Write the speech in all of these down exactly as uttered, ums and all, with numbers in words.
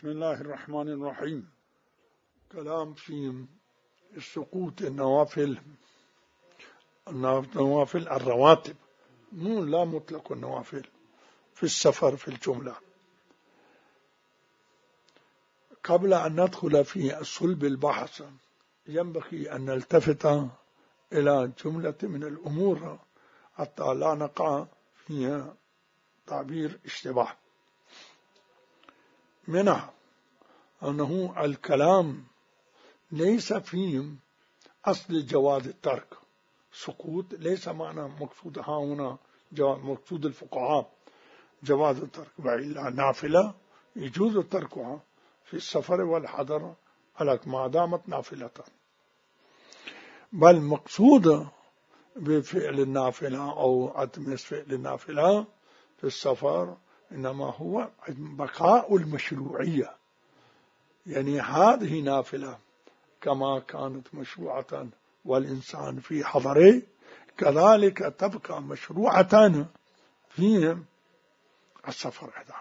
بسم الله الرحمن الرحيم. كلام في سقوط النوافل النوافل الرواتب، مو لا مطلق النوافل في السفر في الجملة. قبل أن ندخل في صلب البحث ينبغي أن نلتفت إلى جملة من الأمور حتى لا نقع في تعبير اشتباه. منها أنه الكلام ليس فيه أصل جواز الترك. سقوط ليس معنى مقصود ها هنا مقصود الفقهاء جواز الترك، وإلا نافلة يجوز تركها في السفر والحضر ما دامت نافلة، بل مقصود بفعل النافلة أو عدم فعل النافلة في السفر إنما هو بقاء المشروعية، يعني هذه نافلة كما كانت مشروعة والإنسان في حضره كذلك تبقى مشروعة في السفر أيضا.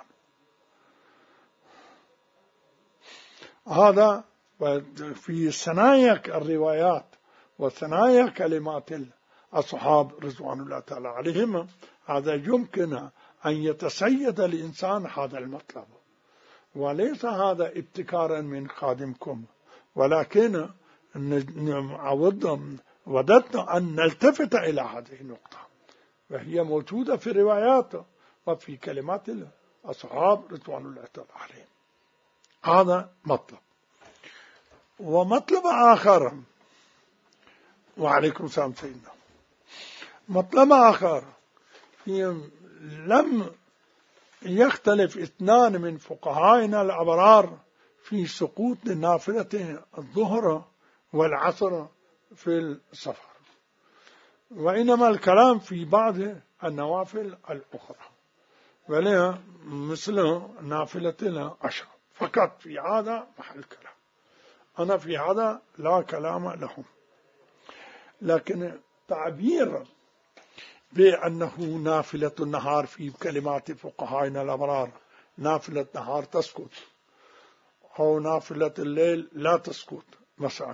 هذا في ثنايا الروايات وثنايا كلمات الأصحاب رضوان الله تعالى عليهم. هذا يمكن أن يتسيد الإنسان هذا المطلب، وليس هذا ابتكارا من خادمكم، ولكن وددت أن نلتفت إلى هذه النقطة، وهي موجودة في الروايات وفي كلمات الأصحاب رضوان الله تعالى عليهم. هذا مطلب. ومطلب آخر، وعليكم السلام سيدنا، مطلب آخر لم يختلف اثنان من فقهائنا الأبرار في سقوط نافلة الظهر والعصر في السفر، وإنما الكلام في بعض النوافل الأخرى، ولها مثل نافلة العشر فقط. في هذا محل كلام، أنا في هذا لا كلام لهم. لكن تعبير بأنه نافلة النهار في كلمات فقهائنا الأبرار نافلة النهار تسقط أو نافلة الليل لا تسقط مثلا،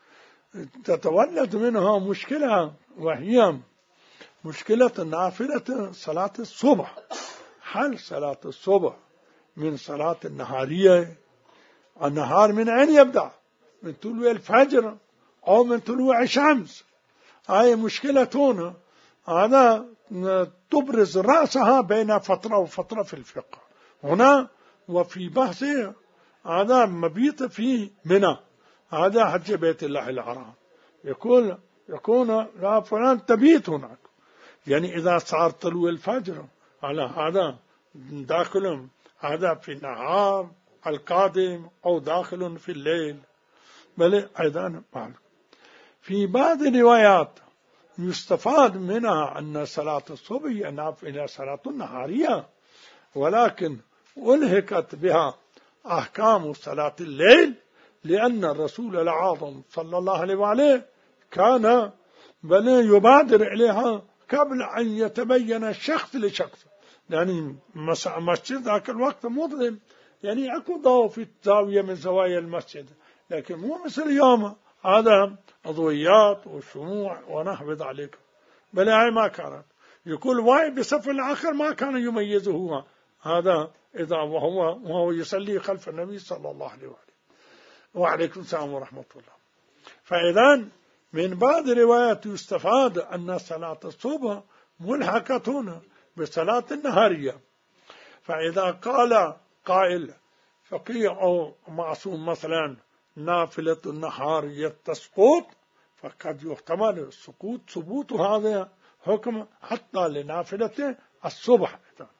تتولد منها مشكلة، وهي مشكلة نافلة صلاة الصبح. هل صلاة الصبح من صلاة النهارية؟ النهار من أين يبدأ؟ من طلوع الفجر أو من طلوع الشمس؟ هاي مشكلة هذا تبرز رأسها بين فترة وفترة في الفقه هنا وفي بحث هذا مبيت في منى، هذا حج بيت الله الحرام، يقول يكون لا فلان تبيت هناك، يعني إذا صار طلوع الفجر على هذا داخل هذا في النهار القادم أو داخل في الليل. بل أيضا في بعض الروايات يستفاد منها أن صلاة الصبح نافلة صلاة النهارية، ولكن ألهكت بها أحكام صلاة الليل، لأن الرسول العظيم صلى الله عليه وآله كان بل يبادر إليها قبل أن يتبين الشخص لشخص، يعني مسجد ذاك الوقت مظلم، يعني أكو ضوء في الزاوية من زوايا المسجد، لكن مو مثل اليوم هذا أضويات وشموع ونحو ذلك، بل هاي ما كانت. يقول واي بصف الآخر ما كان يميزه هو هذا إذا وهو وهو يصلي خلف النبي صلى الله عليه وآله. وعليكم السلام ورحمة الله. فإذا من بعض الروايات يستفاد أن صلاة الصبح ملحقة بصلاة النهارية. فإذا قال قائل فقيه أو معصوم مثلا نافلة النهار تسقط، فقد يحتمل السقوط ثبوت هذا حكم حتى لنافلة الصبح.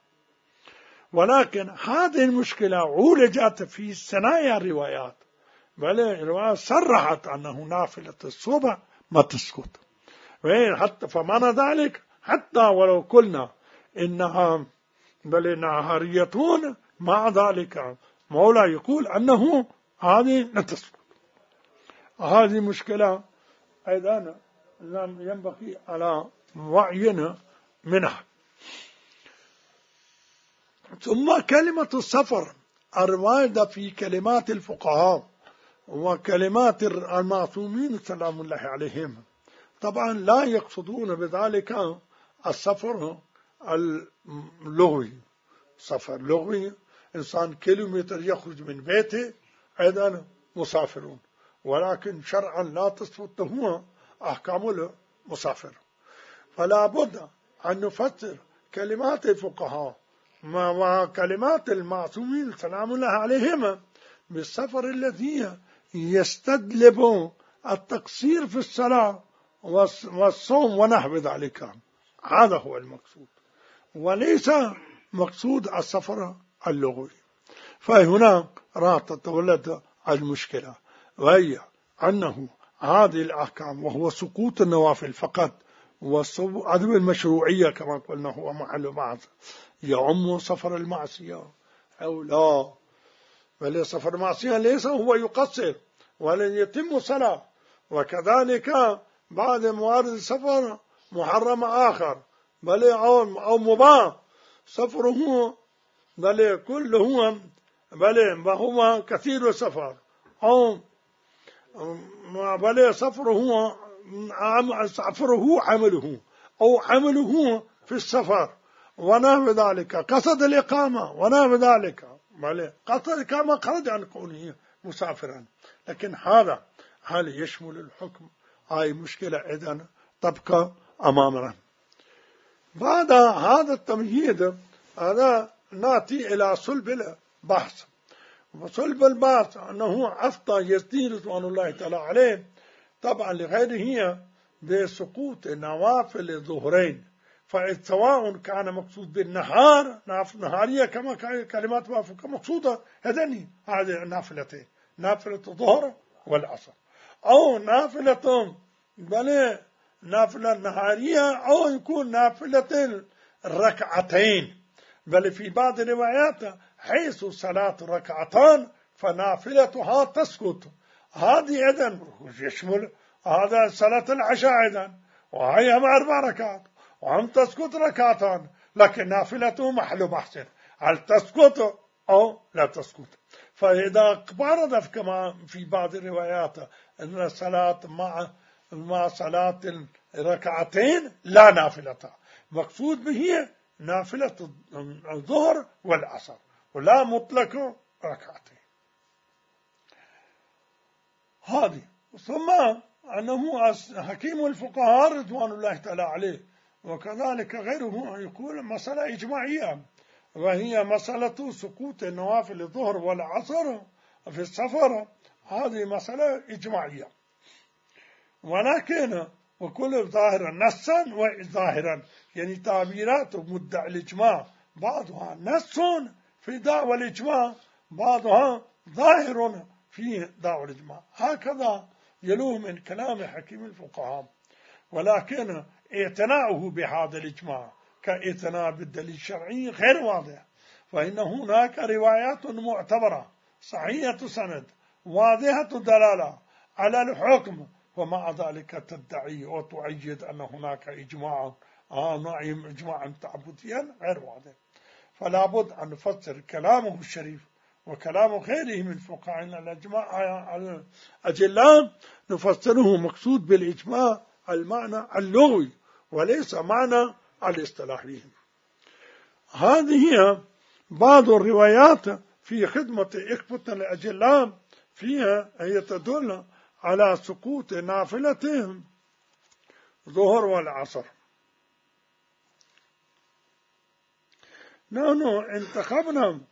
ولكن هذه المشكلة عولجت في ثنايا الروايات، بل الروايات صرحت أنه نافلة الصبح ما تسقط، حتى فمعنى ذلك حتى ولو قلنا إنها بل نهاريتون، مع ذلك مولا يقول أنه هذه لا تسقط. هذه مشكلة أيضا لم ينبغي على وعينا منها. ثم كلمة السفر الواردة في كلمات الفقهاء وكلمات المعصومين سلام الله عليهم طبعا لا يقصدون بذلك السفر اللغوي. سفر لغوي إنسان كيلومتر يخرج من بيته أيضا مسافرون، ولكن شرعا لا تثبت له أحكام المسافر. فلا بد أن نفسر كلمات الفقهاء وكلمات المعصومين سلام الله عليهم بالسفر الذي يستجلب التقصير في الصلاة والصوم ونحو ذلك. هذا هو المقصود، وليس مقصود السفر اللغوي. فهنا راح تتولد المشكلة، وهي أنه هذه الأحكام وهو سقوط النوافل فقط وعدم المشروعية كما قلنا هو محل بعض، يعم سفر المعصية أو لا؟ بل سفر المعصية ليس هو يقصر ولن يتم صلاة، وكذلك بعد موارد السفر محرم آخر بل أو مباح سفره بل كله بل وهو كثير السفر أو بل سفره سفره عمله أو عمله في السفر ونحو ذلك، قصد الإقامة ونحو ذلك، بل قصد الإقامة خرج عن كونه مسافرا. لكن هذا هل يشمل الحكم؟ هاي مشكلة إذن تبقى أمامنا. بعد هذا التمهيد هذا نأتي إلى صلب البحث. وصلب البحث أنه أفتى يزيد رضوان الله تعالى عليه طبعا لغيره بسقوط نوافل الظهرين، فسواء كان مقصود بالنهار نهارية كما كلمات وافقة مقصودة هذني هذه النافلتين، نافلة الظهر والعصر، أو نافلة بل نافلة نهارية، أو يكون نافلة ركعتين، بل في بعض الروايات حيث صلاة ركعتان فنافلتها تسقط. هذه إذن يشمل هذا صلاة العشاء إذن، وهي أربع ركعات وهم تسقط ركعتان، لكن نافلته محل بحث هل تسقط أو لا تسقط. فإذا ورد كما في بعض الروايات أن الصلاة مع مع صلاة الركعتين لا نافلة، مقصود به نافلة الظهر والعصر ولا مطلق ركعتين. هذه ثم أنه حكيم الفقهاء رضوان الله تعالى عليه وكذلك غيره يقول مسألة إجماعية، وهي مسألة سقوط نوافل الظهر والعصر في السفر. هذه مسألة إجماعية، ولكن وكل ظاهرا نصا وظاهرا، يعني تعبيرات مدعي الإجماع بعضها نص في دعوى الإجماع، بعضها ظاهر في دعوى الإجماع. هكذا يلوه من كلام حكيم الفقهاء، ولكن اعتناؤه بهذا الإجماع كاعتناء بالدليل الشرعي غير واضح، فإن هناك روايات معتبرة صحيحة سند واضحة الدلالة على الحكم، ومع ذلك تدعي وتؤيد أن هناك إجماع آه إجماعا تعبديا غير واضح. فلا بد أن نفسر كلامه الشريف وكلام غيره من فقهاء الإجماع الأجلاء، نفسره مقصود بالإجماع المعنى اللغوي وليس معنى الاصطلاحي. هذه بعض الروايات في خدمة إخوة الأجلاء فيها هي تدل على سقوط نافلتهم ظهر والعصر. نحن انتخبنا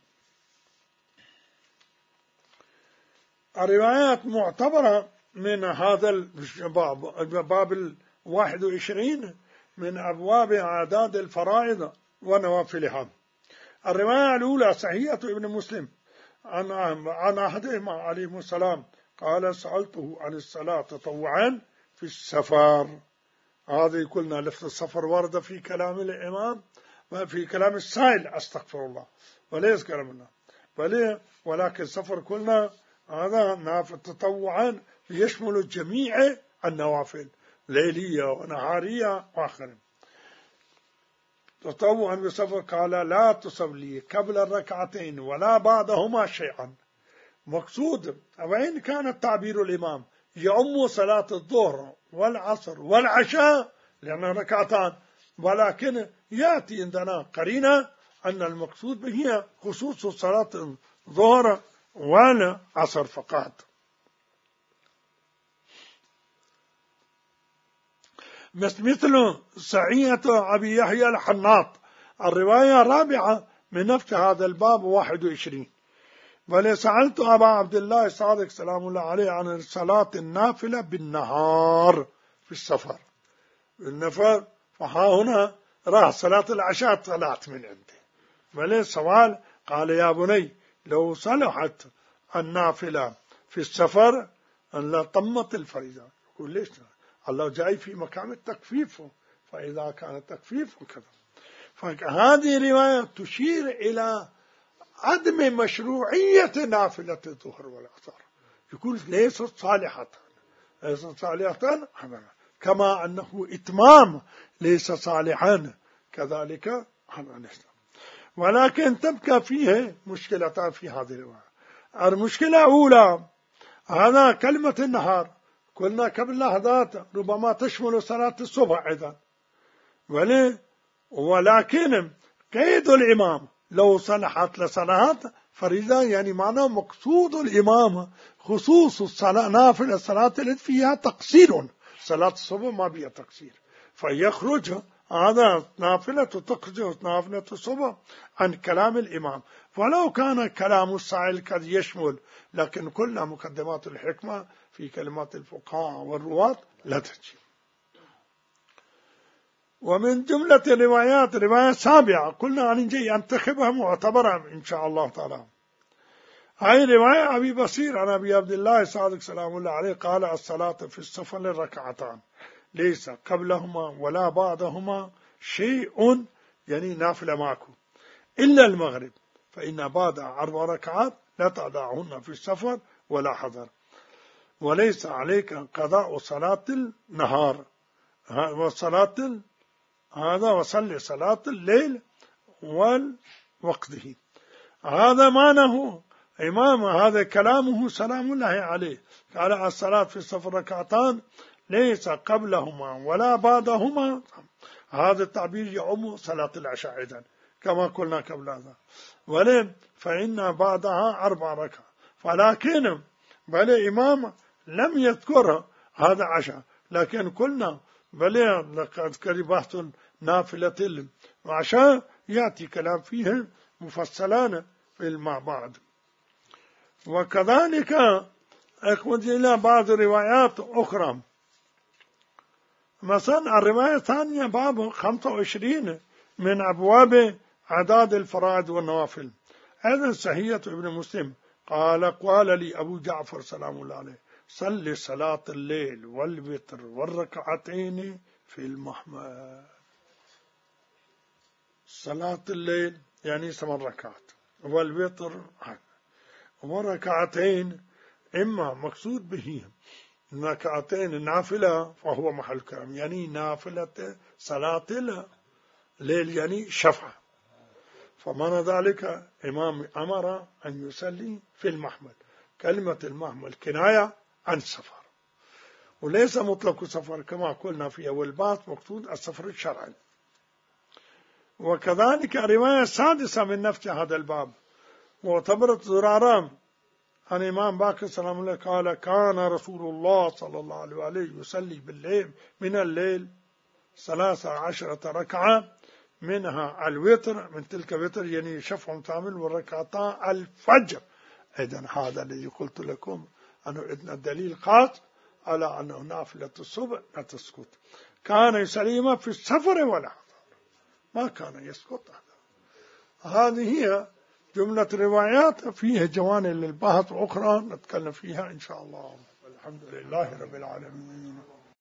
الروايات معتبرة من هذا الباب، الباب الواحد وعشرين من أبواب أعداد الفرائض ونوافلها. الرواية الأولى صحيحة ابن مسلم عن عن أحدهما عليه السلام قال سألته عن الصلاة تطوعا في السفر. هذه قلنا لفظ السفر ورد في كلام الإمام وفي كلام السائل أستغفر الله وليس كلامنا، بل ولكن سفر قلنا هذا نافل تطوعا يشمل جميع النوافل ليلية ونهارية وآخر. تطوعا بسفر قال لا تصلي قبل الركعتين ولا بعدهما شيئا. مقصود وإن كان التعبير الإمام يعم صلاة الظهر والعصر والعشاء لأن ركعتان، ولكن يأتي عندنا قرينة أن المقصود به خصوص صلاة الظهر والعصر فقط. مثل سعية أبي يحيى الحناط الرواية الرابعة من نفس هذا الباب واحد وعشرين. ولسألت أبا عبد الله الصادق سلام الله عليه عن صلاة النافلة بالنهار في السفر بالنفر، فها هنا راح صلاة العشاء طلعت من عنده. ولي سؤال قال يا بني لو صلحت النافلة في السفر أن لا طمت الفريضة. يقول ليش؟ الله جاي في مكان التكفيف، فإذا كان التكفيف كذا. فهذه رواية تشير إلى عدم مشروعية نافلة الظهر والعصر. يقول ليست صالحة ليست صالحة كما أنه إتمام ليس صالحا كذلك. ولكن تبقى فيه مشكلتان في هذه الرواية. المشكلة الأولى هذا كلمة النهار قلنا قبل لحظات ربما تشمل صلاة الصبح أيضا، ولكن قيد الإمام لو صلحت لصلحت فريضة، يعني معناه مقصود الإمام خصوص الصلاة نافلة الصلاة التي فيها تقصير. صلاة الصبح ما بها تقصير، فيخرج هذا نافلة تقصير نافلة الصبح عن كلام الإمام. ولو كان كلام السائل قد يشمل، لكن كل مقدمات الحكمة في كلمات الفقهاء والرواة لا تجي. ومن جملة الروايات رواية سابعة قلنا أن نجي أنتخبها معتبرة إن شاء الله تعالى. هاي رواية أبي بصير عن أبي عبد الله الصادق سلام الله عليه قال الصلاة في السفر ركعتان ليس قبلهما ولا بعدهما شيء، يعني نافلة ماكو إلا المغرب، فإن بعد أربع ركعات لا تدعهن في السفر ولا حضر، وليس عليك قضاء صلاة النهار وصلاة هذا وصلي صلاة الليل والوقته. هذا معناه إمام هذا كلامه سلام الله عليه قال الصلاة في السفر ركعتان ليس قبلهما ولا بعدهما. هذا التعبير يعم صلاة العشاء أيضا كما قلنا قبل هذا. ولم فإن بعدها أربع ركعات، ولكن بل إمام لم يذكر هذا عشاء، لكن قلنا بل لقد كربحت نافلة العشاء يأتي كلام فيه مفصلان في المع بعد. وكذلك أخذ إلى بعض روايات أخرى، مثلا الرواية الثانية باب خمسة وعشرين من أبواب عداد الفرائض والنوافل أيضا صحيحة ابن مسلم قال قال لي أبو جعفر سلام الله عليه صل صلاة الليل والوتر والركعتين في المحمل. صلاة الليل يعني ثمان ركعات، والوتر وركعتين إما مقصود به ركعتين نافلة فهو محل كلام، يعني نافلة صلاة الليل يعني شفعة، فمعنى ذلك إمام أمر أن يصلي في المحمل. كلمة المحمل كناية عن السفر وليس مطلق سفر كما قلنا في أول باب مقصود السفر الشرعي. وكذلك الرواية السادسة من نفس هذا الباب معتبرة زرارة عن إمام باقر سلام الله قال كان رسول الله صلى الله عليه وآله يصلي بالليل من الليل ثلاثة عشرة ركعة منها الوتر، من تلك وتر يعني شفع كامل والركعتان الفجر. إذن هذا الذي قلت لكم أنه إذن الدليل خاص على أنه نافلة الصبح لا تسقط. كان يصلي في السفر ولا حضر، ما كان يسقط. هذه هي جملة روايات فيها جوانب للبحث أخرى نتكلم فيها إن شاء الله. الحمد لله رب العالمين.